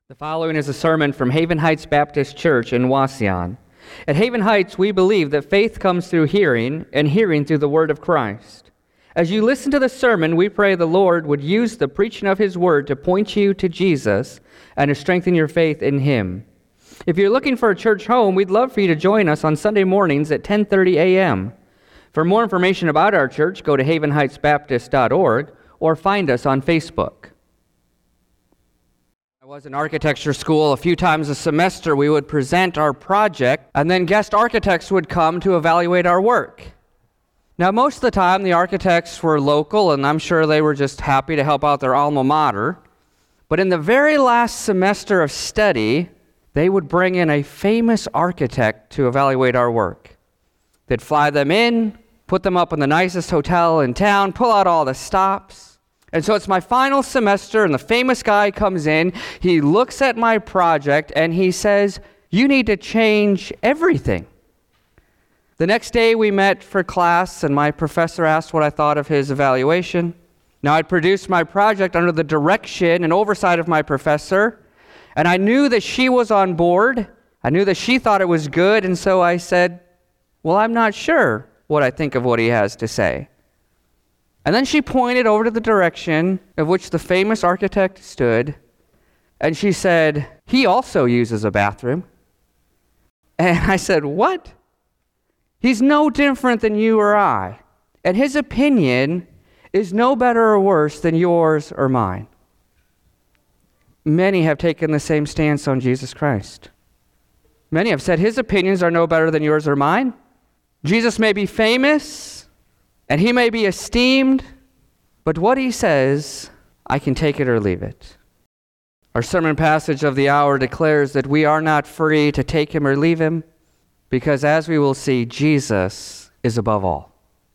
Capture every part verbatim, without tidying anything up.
The following is a sermon from Haven Heights Baptist Church in Wauseon. At Haven Heights, we believe that faith comes through hearing, and hearing through the Word of Christ. As you listen to the sermon, we pray the Lord would use the preaching of His Word to point you to Jesus and to strengthen your faith in Him. If you're looking for a church home, we'd love for you to join us on Sunday mornings at ten thirty a.m. For more information about our church, go to haven heights baptist dot org or find us on Facebook. I was in architecture school. A few times a semester we would present our project, and then guest architects would come to evaluate our work. Now, most of the time the architects were local, and I'm sure they were just happy to help out their alma mater. But in the very last semester of study, they would bring in a famous architect to evaluate our work. They'd fly them in, put them up in the nicest hotel in town, pull out all the stops. And so it's my final semester, and the famous guy comes in. He looks at my project, and he says, "You need to change everything." The next day we met for class, and my professor asked what I thought of his evaluation. Now, I'd produced my project under the direction and oversight of my professor, and I knew that she was on board. I knew that she thought it was good, and so I said, "Well, I'm not sure what I think of what he has to say." And then she pointed over to the direction of which the famous architect stood, and she said, "He also uses a bathroom." And I said, "What? He's no different than you or I, and his opinion is no better or worse than yours or mine." Many have taken the same stance on Jesus Christ. Many have said his opinions are no better than yours or mine. Jesus may be famous, and he may be esteemed, but what he says, I can take it or leave it. Our sermon passage of the hour declares that we are not free to take him or leave him, because as we will see, Jesus is above all.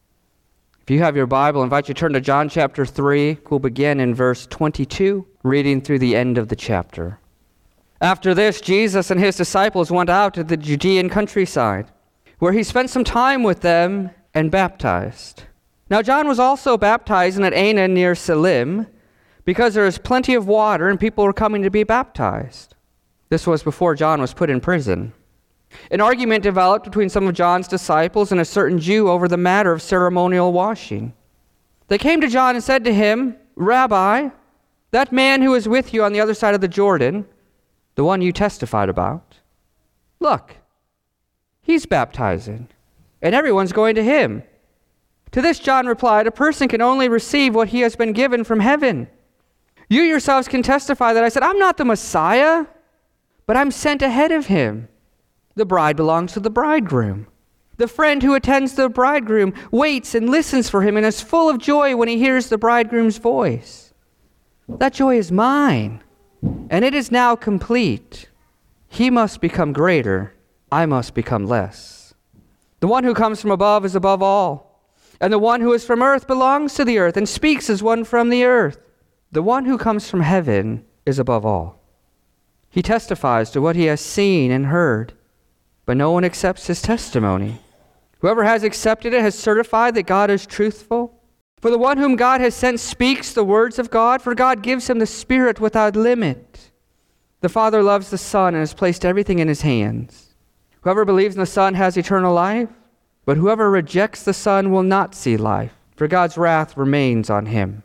If you have your Bible, I invite you to turn to John chapter three. We'll begin in verse twenty-two, reading through the end of the chapter. After this, Jesus and his disciples went out to the Judean countryside, where he spent some time with them and baptized. Now John was also baptizing at Aenon near Salim, because there is plenty of water and people were coming to be baptized. This was before John was put in prison. An argument developed between some of John's disciples and a certain Jew over the matter of ceremonial washing. They came to John and said to him, "Rabbi, that man who is with you on the other side of the Jordan, the one you testified about, look, he's baptizing, and everyone's going to him." To this John replied, "A person can only receive what he has been given from heaven. You yourselves can testify that I said, I'm not the Messiah, but I'm sent ahead of him. The bride belongs to the bridegroom. The friend who attends the bridegroom waits and listens for him and is full of joy when he hears the bridegroom's voice. That joy is mine, and it is now complete. He must become greater, I must become less. The one who comes from above is above all, and the one who is from earth belongs to the earth and speaks as one from the earth. The one who comes from heaven is above all. He testifies to what he has seen and heard, but no one accepts his testimony. Whoever has accepted it has certified that God is truthful. For the one whom God has sent speaks the words of God, for God gives him the Spirit without limit. The Father loves the Son and has placed everything in his hands. Whoever believes in the Son has eternal life, but whoever rejects the Son will not see life, for God's wrath remains on him."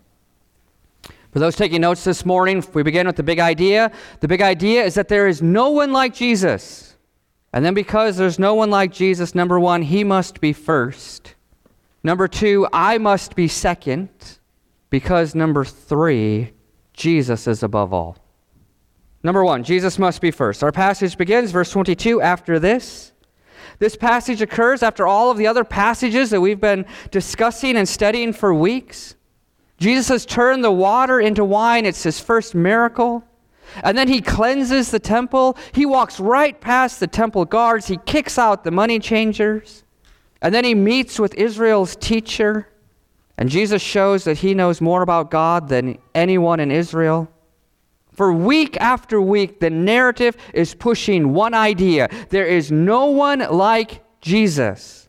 For those taking notes this morning, we begin with the big idea. The big idea is that there is no one like Jesus. And then because there's no one like Jesus, number one, he must be first. Number two, I must be second. Because number three, Jesus is above all. Number one, Jesus must be first. Our passage begins, verse twenty-two, after this. This passage occurs after all of the other passages that we've been discussing and studying for weeks. Jesus has turned the water into wine. It's his first miracle. And then he cleanses the temple. He walks right past the temple guards. He kicks out the money changers. And then he meets with Israel's teacher. And Jesus shows that he knows more about God than anyone in Israel. For week after week, the narrative is pushing one idea. There is no one like Jesus.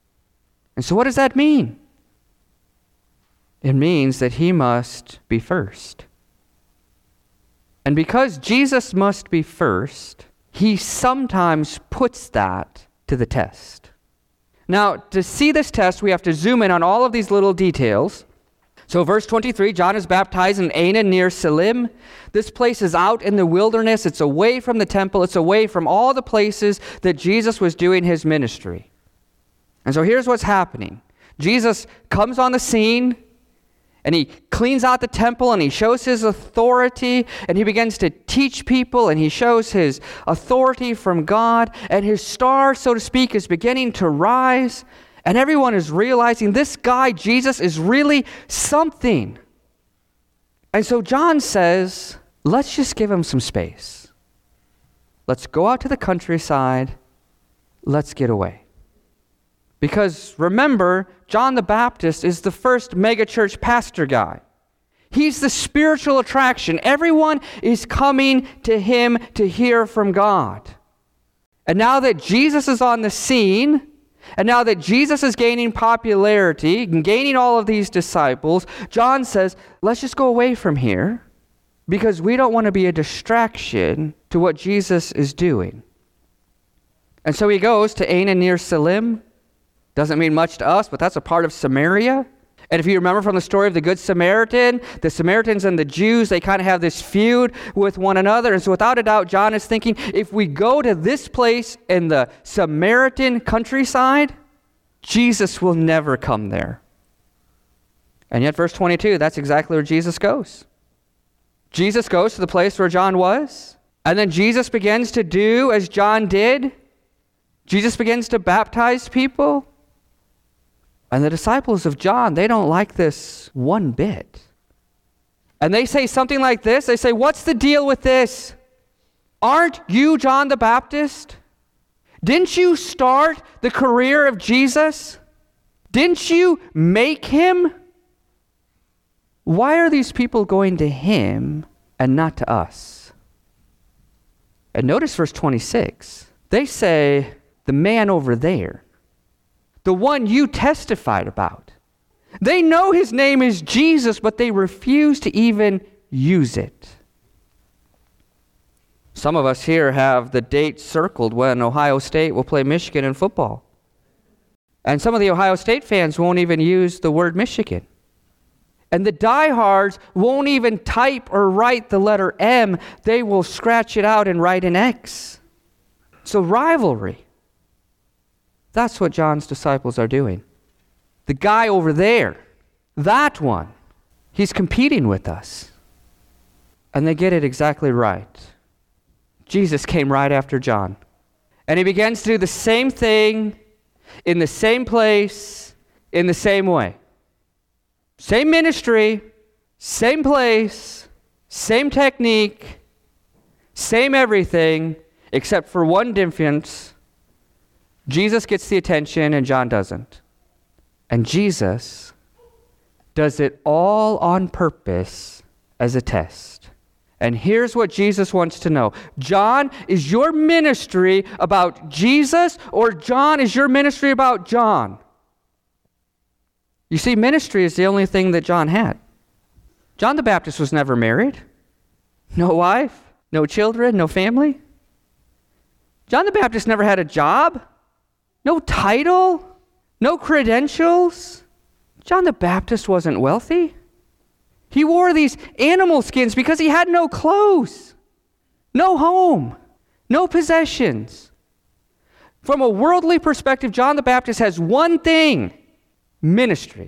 And so what does that mean? It means that he must be first. And because Jesus must be first, he sometimes puts that to the test. Now, to see this test, we have to zoom in on all of these little details. So verse twenty-three, John is baptized in Aenon near Salim. This place is out in the wilderness. It's away from the temple. It's away from all the places that Jesus was doing his ministry. And so here's what's happening. Jesus comes on the scene, and he cleans out the temple, and he shows his authority, and he begins to teach people, and he shows his authority from God, and his star, so to speak, is beginning to rise, and everyone is realizing this guy, Jesus, is really something. And so John says, let's just give him some space. Let's go out to the countryside. Let's get away. Because remember, John the Baptist is the first megachurch pastor guy. He's the spiritual attraction. Everyone is coming to him to hear from God. And now that Jesus is on the scene, and now that Jesus is gaining popularity and gaining all of these disciples, John says, let's just go away from here because we don't want to be a distraction to what Jesus is doing. And so he goes to Aenon near Salim. Doesn't mean much to us, but that's a part of Samaria. And if you remember from the story of the Good Samaritan, the Samaritans and the Jews, they kind of have this feud with one another. And so without a doubt, John is thinking, if we go to this place in the Samaritan countryside, Jesus will never come there. And yet verse twenty-two, that's exactly where Jesus goes. Jesus goes to the place where John was. And then Jesus begins to do as John did. Jesus begins to baptize people. And the disciples of John, they don't like this one bit. And they say something like this. They say, what's the deal with this? Aren't you John the Baptist? Didn't you start the career of Jesus? Didn't you make him? Why are these people going to him and not to us? And notice verse twenty-six. They say, the man over there, the one you testified about. They know his name is Jesus, but they refuse to even use it. Some of us here have the date circled when Ohio State will play Michigan in football. And some of the Ohio State fans won't even use the word Michigan. And the diehards won't even type or write the letter M. They will scratch it out and write an X. So rivalry. That's what John's disciples are doing. The guy over there, that one, he's competing with us. And they get it exactly right. Jesus came right after John. And he begins to do the same thing, in the same place, in the same way. Same ministry, same place, same technique, same everything, except for one difference. Jesus gets the attention and John doesn't. And Jesus does it all on purpose as a test. And here's what Jesus wants to know. John, is your ministry about Jesus, or John, is your ministry about John? You see, ministry is the only thing that John had. John the Baptist was never married. No wife, no children, no family. John the Baptist never had a job. No title, no credentials. John the Baptist wasn't wealthy. He wore these animal skins because he had no clothes, no home, no possessions. From a worldly perspective, John the Baptist has one thing: ministry.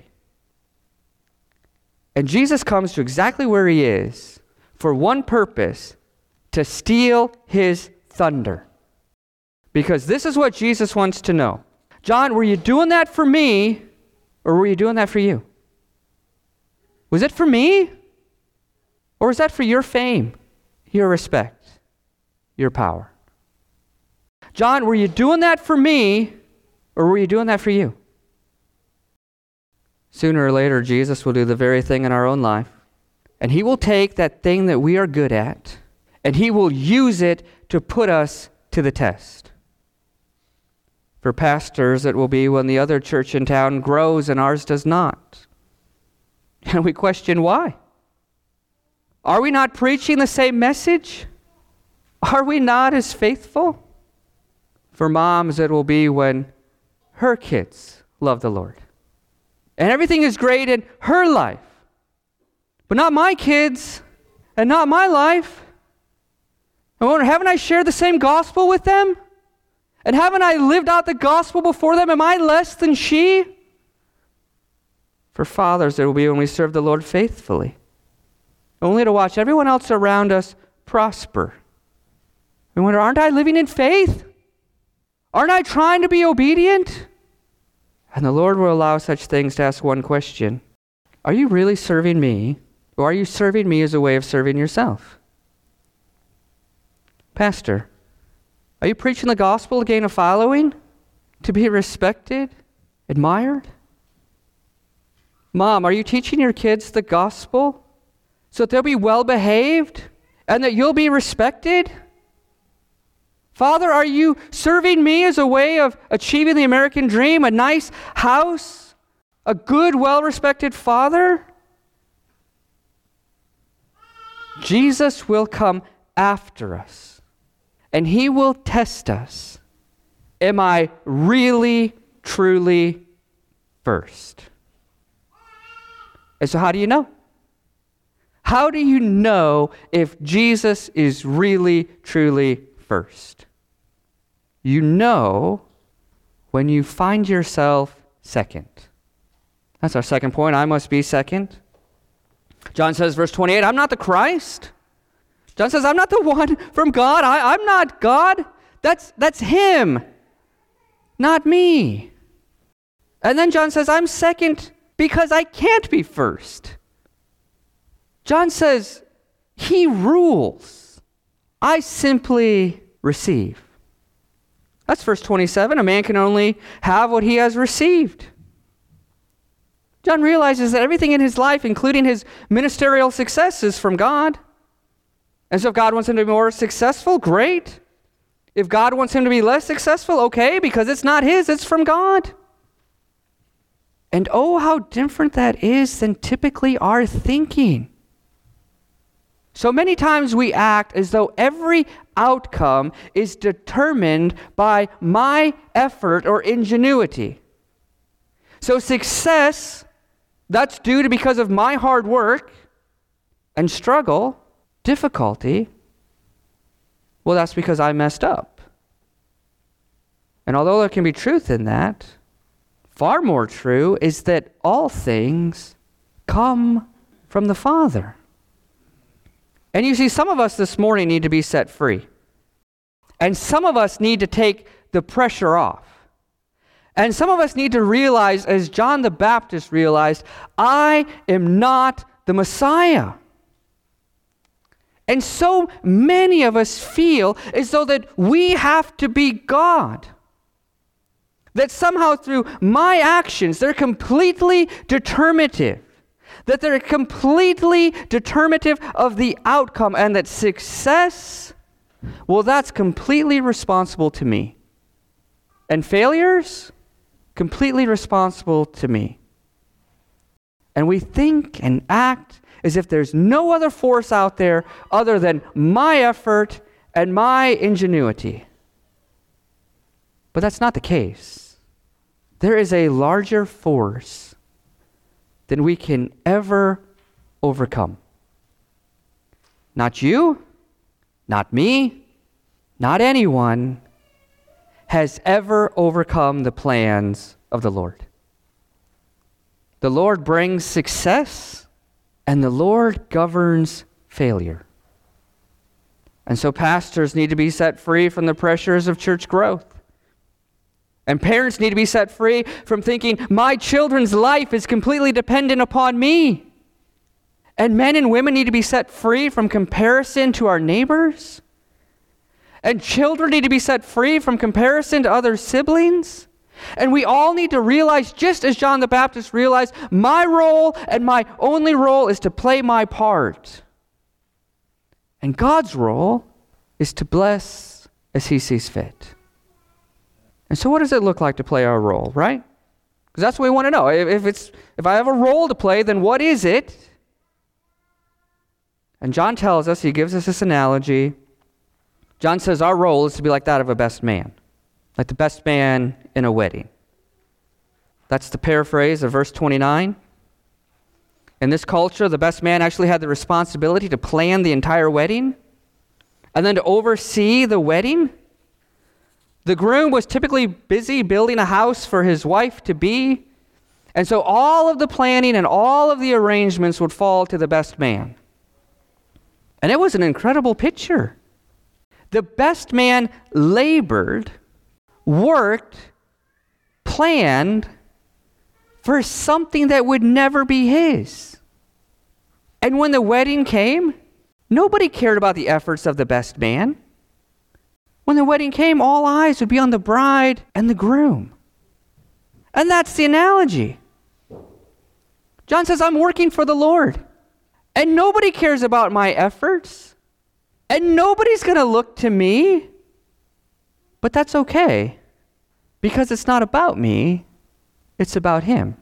And Jesus comes to exactly where he is for one purpose: to steal his thunder. Because this is what Jesus wants to know. John, were you doing that for me, or were you doing that for you? Was it for me? Or was that for your fame, your respect, your power? John, were you doing that for me, or were you doing that for you? Sooner or later, Jesus will do the very thing in our own life. And he will take that thing that we are good at, and he will use it to put us to the test. For pastors, it will be when the other church in town grows and ours does not. And we question why. Are we not preaching the same message? Are we not as faithful? For moms, it will be when her kids love the Lord. And everything is great in her life. But not my kids and not my life. I wonder, haven't I shared the same gospel with them? And haven't I lived out the gospel before them? Am I less than she? For fathers, it will be when we serve the Lord faithfully, only to watch everyone else around us prosper. We wonder, aren't I living in faith? Aren't I trying to be obedient? And the Lord will allow such things to ask one question. Are you really serving me, or are you serving me as a way of serving yourself? Pastor, are you preaching the gospel to gain a following? To be respected? Admired? Mom, are you teaching your kids the gospel so that they'll be well behaved and that you'll be respected? Father, are you serving me as a way of achieving the American dream, a nice house, a good, well-respected father? Jesus will come after us, and he will test us. Am I really, truly first? And so how do you know? How do you know if Jesus is really, truly first? You know when you find yourself second. That's our second point. I must be second. John says, verse twenty-eight, I'm not the Christ. John says, I'm not the one from God. I, I'm not God. That's, that's him, not me. And then John says, I'm second because I can't be first. John says, he rules. I simply receive. That's verse twenty-seven. A man can only have what he has received. John realizes that everything in his life, including his ministerial success, is from God. And so if God wants him to be more successful, great. If God wants him to be less successful, okay, because it's not his, it's from God. And oh, how different that is than typically our thinking. So many times we act as though every outcome is determined by my effort or ingenuity. So success, that's due to because of my hard work and struggle, difficulty, well, that's because I messed up. And although there can be truth in that, far more true is that all things come from the Father. And you see, some of us this morning need to be set free. And some of us need to take the pressure off. And some of us need to realize, as John the Baptist realized, I am not the Messiah. And so many of us feel as though that we have to be God. That somehow through my actions, they're completely determinative. That they're completely determinative of the outcome, and that success, well, that's completely responsible to me. And failures, completely responsible to me. And we think and act as if there's no other force out there other than my effort and my ingenuity. But that's not the case. There is a larger force than we can ever overcome. Not you, not me, not anyone has ever overcome the plans of the Lord. The Lord brings success, and the Lord governs failure. And so pastors need to be set free from the pressures of church growth. And parents need to be set free from thinking, my children's life is completely dependent upon me. And men and women need to be set free from comparison to our neighbors. And children need to be set free from comparison to other siblings. And we all need to realize, just as John the Baptist realized, my role and my only role is to play my part. And God's role is to bless as he sees fit. And so what does it look like to play our role, right? Because that's what we want to know. If it's if I have a role to play, then what is it? And John tells us, he gives us this analogy. John says our role is to be like that of a best man, like the best man in a wedding. That's the paraphrase of verse twenty-nine. In this culture, the best man actually had the responsibility to plan the entire wedding and then to oversee the wedding. The groom was typically busy building a house for his wife to be, and so all of the planning and all of the arrangements would fall to the best man. And it was an incredible picture. The best man labored, worked, planned for something that would never be his. And when the wedding came, nobody cared about the efforts of the best man. When the wedding came, all eyes would be on the bride and the groom. And that's the analogy. John says, I'm working for the Lord. And nobody cares about my efforts. And nobody's going to look to me. But that's okay. Because it's not about me. It's about him.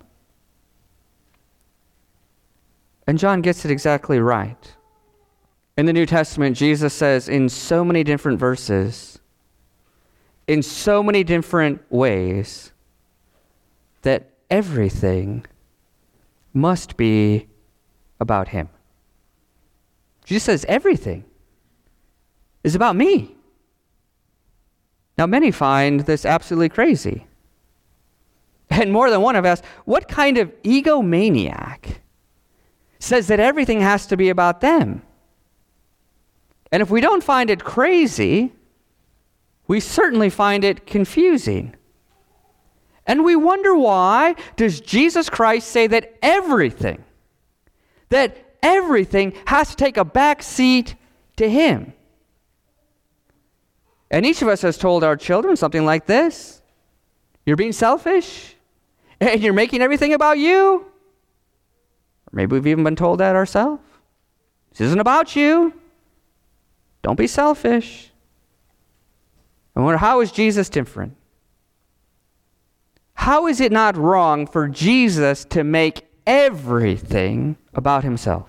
And John gets it exactly right. In the New Testament, Jesus says in so many different verses, in so many different ways, that everything must be about him. Jesus says everything is about me. Now, many find this absolutely crazy. And more than one have asked, what kind of egomaniac says that everything has to be about them? And if we don't find it crazy, we certainly find it confusing. And we wonder, why does Jesus Christ say that everything, that everything has to take a back seat to him? And each of us has told our children something like this. You're being selfish, and you're making everything about you. Or maybe we've even been told that ourselves. This isn't about you. Don't be selfish. I wonder, how is Jesus different? How is it not wrong for Jesus to make everything about himself?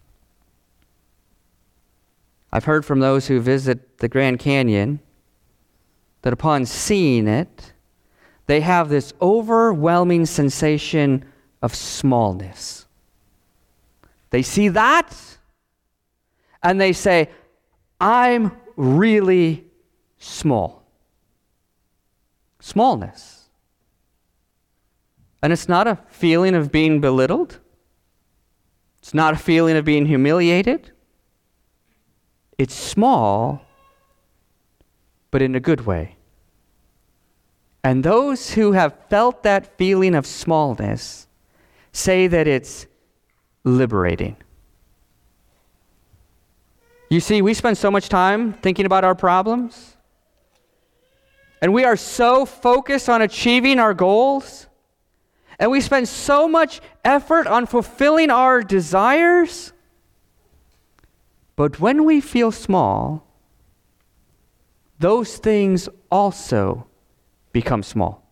I've heard from those who visit the Grand Canyon that upon seeing it, they have this overwhelming sensation of smallness. They see that, and they say, I'm really small. Smallness. And it's not a feeling of being belittled. It's not a feeling of being humiliated. It's small, but in a good way. And those who have felt that feeling of smallness say that it's liberating. You see, we spend so much time thinking about our problems, and we are so focused on achieving our goals, and we spend so much effort on fulfilling our desires. But when we feel small, those things also become small.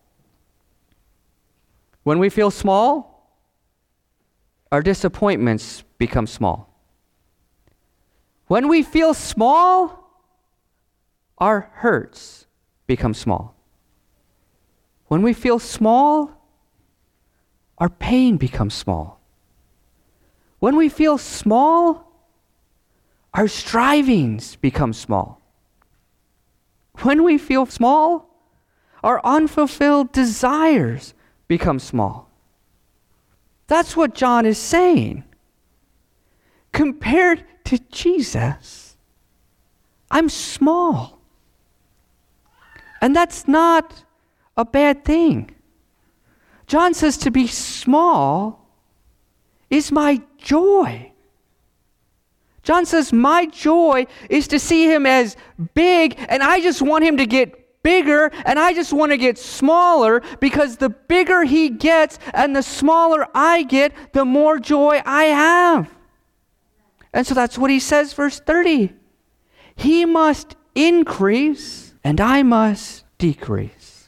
When we feel small, our disappointments become small. When we feel small, our hurts become small. When we feel small, our pain becomes small. When we feel small, our strivings become small. When we feel small, our unfulfilled desires become small. That's what John is saying. Compared to Jesus, I'm small. And that's not a bad thing. John says to be small is my joy. John says my joy is to see him as big, and I just want him to get bigger, and I just want to get smaller, because the bigger he gets and the smaller I get, the more joy I have. And so that's what he says, verse thirty. He must increase, and I must decrease.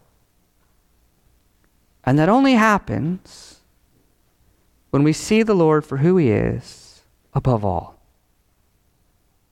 And that only happens when we see the Lord for who he is above all.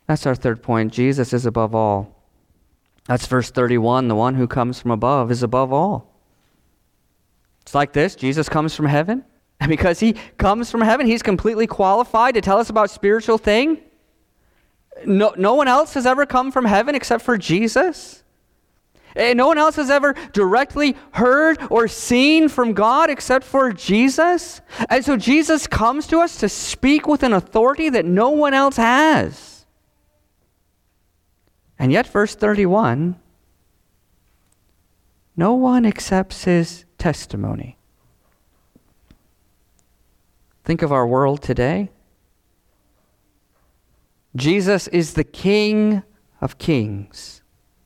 That's our third point. Jesus is above all. That's verse thirty-one. The one who comes from above is above all. It's like this. Jesus comes from heaven. And because he comes from heaven, he's completely qualified to tell us about spiritual things. No, no one else has ever come from heaven except for Jesus. And no one else has ever directly heard or seen from God except for Jesus. And so Jesus comes to us to speak with an authority that no one else has. And yet, verse thirty-one, no one accepts his testimony. Think of our world today. Jesus is the King of kings,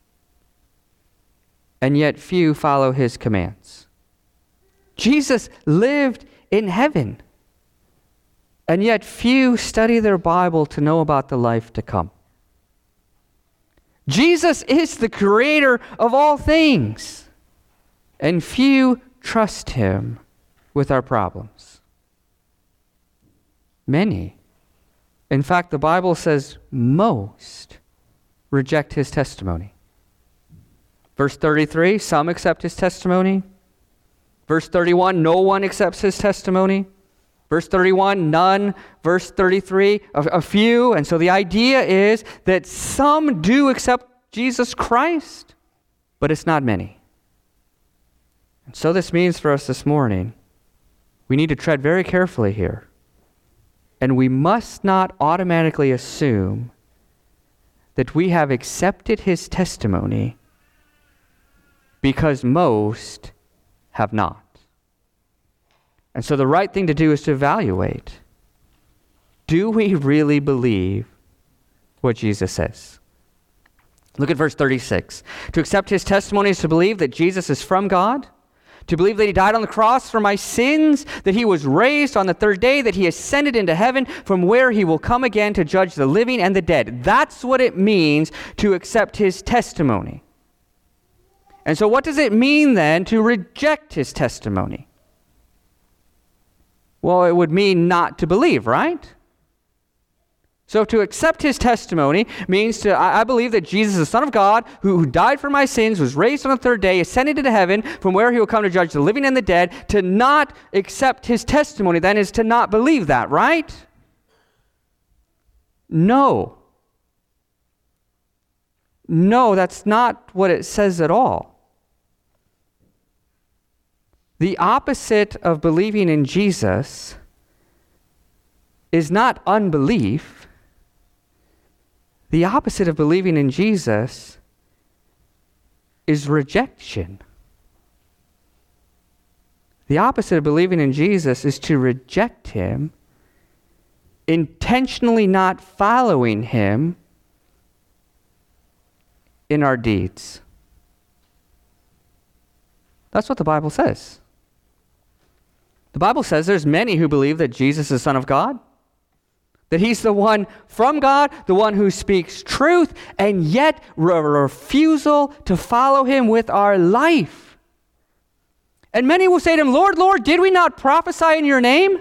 and yet few follow his commands. Jesus lived in heaven, and yet few study their Bible to know about the life to come. Jesus is the creator of all things, and few trust him with our problems. Many, in fact, the Bible says most, reject his testimony. Verse thirty-three, some accept his testimony. Verse thirty-one, no one accepts his testimony. Verse thirty-one, none. Verse thirty-three, a, a few. And so the idea is that some do accept Jesus Christ, but it's not many. And so this means for us this morning, we need to tread very carefully here. And we must not automatically assume that we have accepted his testimony because most have not. And so the right thing to do is to evaluate. Do we really believe what Jesus says? Look at verse thirty-six. To accept his testimony is to believe that Jesus is from God, to believe that he died on the cross for my sins, that he was raised on the third day, that he ascended into heaven, from where he will come again to judge the living and the dead. That's what it means to accept his testimony. And so what does it mean then to reject his testimony? Well, it would mean not to believe, right? So to accept his testimony means to, I, I believe that Jesus is the Son of God, who, who died for my sins, was raised on the third day, ascended into heaven, from where he will come to judge the living and the dead. To not accept his testimony then is to not believe that, right? No. No, that's not what it says at all. The opposite of believing in Jesus is not unbelief. The opposite of believing in Jesus is rejection. The opposite of believing in Jesus is to reject him, intentionally not following him in our deeds. That's what the Bible says. The Bible says there's many who believe that Jesus is the Son of God, that he's the one from God, the one who speaks truth, and yet re- refusal to follow him with our life. And many will say to him, Lord, Lord, did we not prophesy in your name?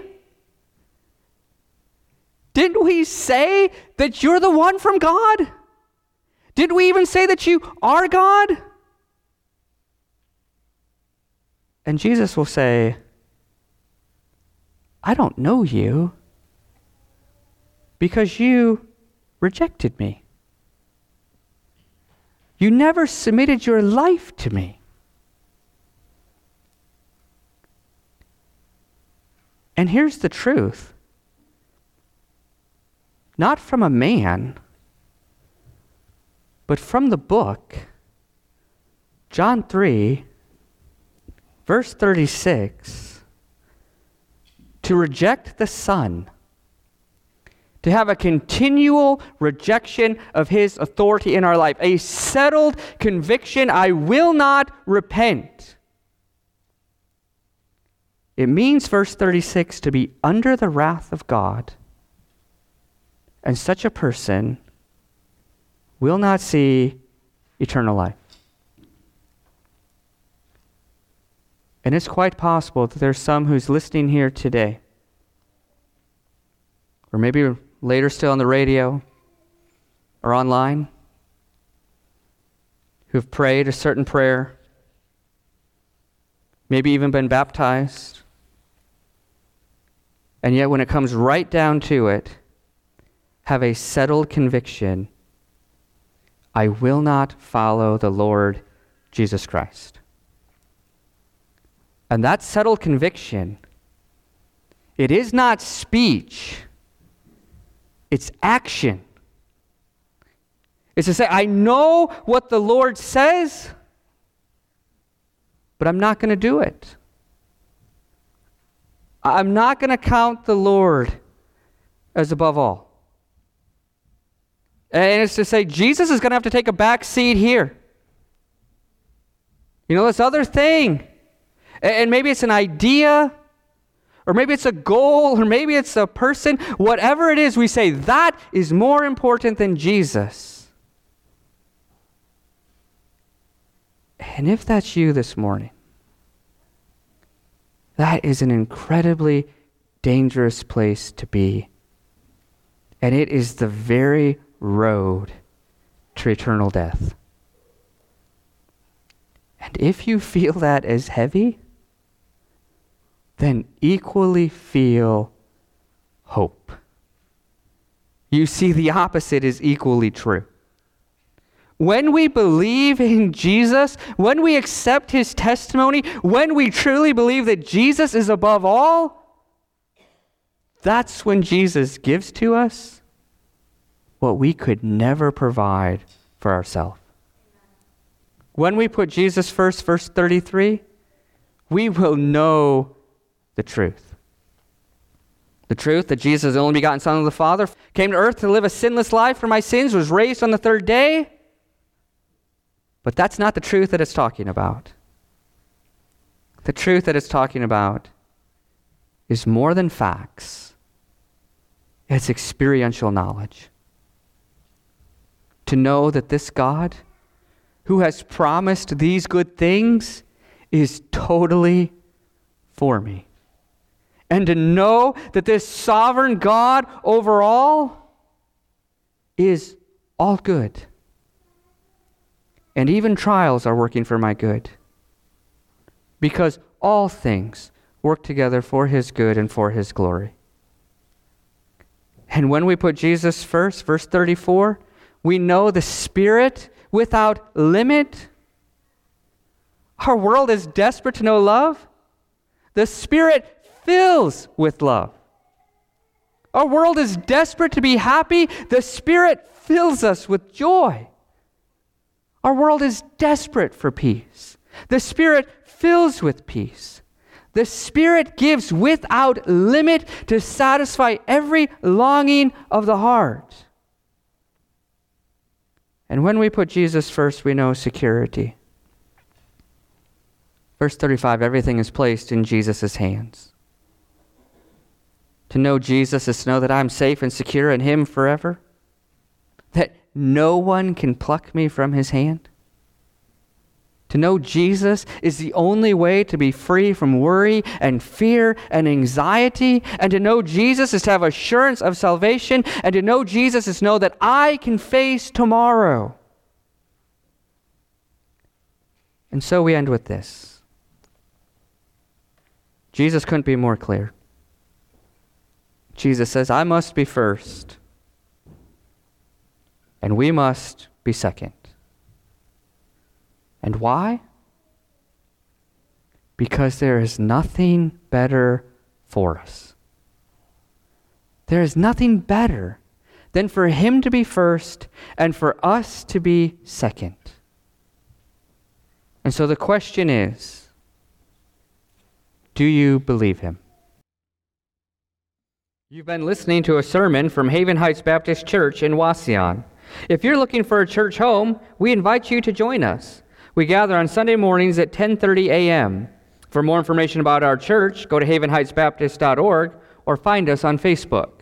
Didn't we say that you're the one from God? Didn't we even say that you are God? And Jesus will say, I don't know you because you rejected me. You never submitted your life to me. And here's the truth. Not from a man, but from the book, John three, verse thirty-six, to reject the Son, to have a continual rejection of his authority in our life, a settled conviction, I will not repent. It means, verse thirty-six, to be under the wrath of God, and such a person will not see eternal life. And it's quite possible that there's some who's listening here today, or maybe later still on the radio, or online who've prayed a certain prayer, maybe even been baptized, and yet when it comes right down to it, have a settled conviction, I will not follow the Lord Jesus Christ. And that settled conviction, it is not speech, it's action. It's to say, I know what the Lord says, but I'm not going to do it. I'm not going to count the Lord as above all. And it's to say, Jesus is going to have to take a back seat here. You know, this other thing, and maybe it's an idea, or maybe it's a goal, or maybe it's a person, whatever it is, we say, that is more important than Jesus. And if that's you this morning, that is an incredibly dangerous place to be. And it is the very road to eternal death. And if you feel that as heavy, then equally feel hope. You see, the opposite is equally true. When we believe in Jesus, when we accept his testimony, when we truly believe that Jesus is above all, that's when Jesus gives to us what we could never provide for ourselves. When we put Jesus first, verse thirty-three, we will know the truth. The truth that Jesus is the only begotten Son of the Father, came to earth to live a sinless life for my sins, was raised on the third day. But that's not the truth that it's talking about. The truth that it's talking about is more than facts. It's experiential knowledge. To know that this God, who has promised these good things, is totally for me. And to know that this sovereign God over all is all good. And even trials are working for my good. Because all things work together for his good and for his glory. And when we put Jesus first, verse thirty-four, we know the Spirit without limit. Our world is desperate to know love. The Spirit fills with love. Our world is desperate to be happy. The Spirit fills us with joy. Our world is desperate for peace. The Spirit fills with peace. The Spirit gives without limit to satisfy every longing of the heart. And when we put Jesus first, we know security. Verse thirty-five, everything is placed in Jesus' hands. To know Jesus is to know that I'm safe and secure in him forever. That no one can pluck me from his hand. To know Jesus is the only way to be free from worry and fear and anxiety. And to know Jesus is to have assurance of salvation. And to know Jesus is to know that I can face tomorrow. And so we end with this. Jesus couldn't be more clear. Jesus says, I must be first. And we must be second. And why? Because there is nothing better for us. There is nothing better than for him to be first and for us to be second. And so the question is, do you believe him? You've been listening to a sermon from Haven Heights Baptist Church in Wauseon. If you're looking for a church home, we invite you to join us. We gather on Sunday mornings at ten thirty a.m. For more information about our church, go to haven heights baptist dot org or find us on Facebook.